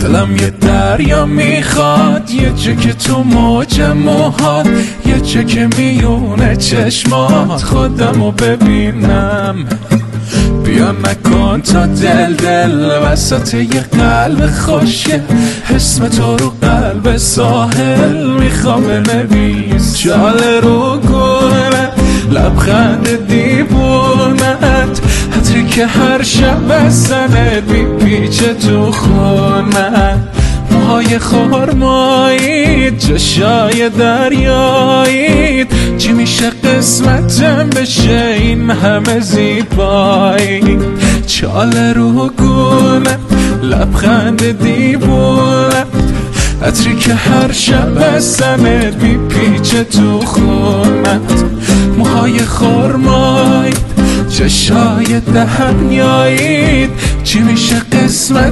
دلم یه دریا میخواد، یه جا که تو موج موهات، یه جا که میونه چشمات خودمو ببینم. بیا نکن تا دل وسط یه قلب خوشه، اسم تو رو قلب ساحل میخوام بنویس. چاله رو گونه لبخند دیوونت، عطری که هر شب بزنت میپیچه تو خونت. موهای خرمایید، چشای دریایید، چی میشه قسمتم بشه این همه زیبایی. چاله رو گونه لبخند دیوونه، عطری که هر شب بزنت میپیچه تو خونت. موهای خرمایید، چشای دریایید، چی میشه قسمت